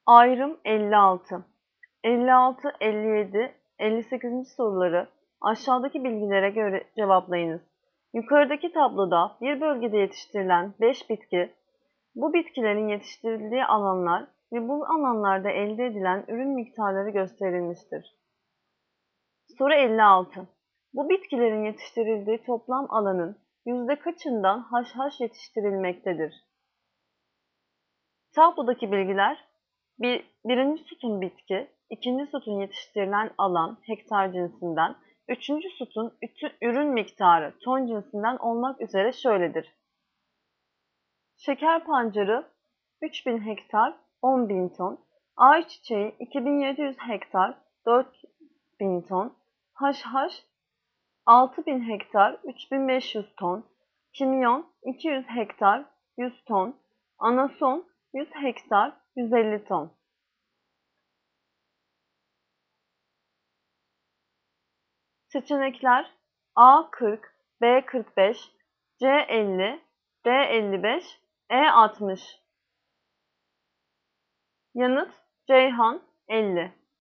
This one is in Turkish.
Ayrım 56. 56, 57, 58. soruları aşağıdaki bilgilere göre cevaplayınız. Yukarıdaki tabloda bir bölgede yetiştirilen 5 bitki, bu bitkilerin yetiştirildiği alanlar ve bu alanlarda elde edilen ürün miktarları gösterilmiştir. Soru 56. Bu bitkilerin yetiştirildiği toplam alanın yüzde kaçından haşhaş yetiştirilmektedir? Tablodaki bilgiler birinci sütun bitki, ikinci sütun yetiştirilen alan hektar cinsinden, üçüncü sütun ürün miktarı ton cinsinden olmak üzere şöyledir. Şeker pancarı 3000 hektar 10.000 ton, ayçiçeği 2700 hektar 4000 ton, haşhaş 6000 hektar 3500 ton, kimyon 200 hektar 100 ton, anason 100 hektar 150 ton. Seçenekler A 40, B 45, C 50, D 55, E 60. Yanıt Ceyhan 50.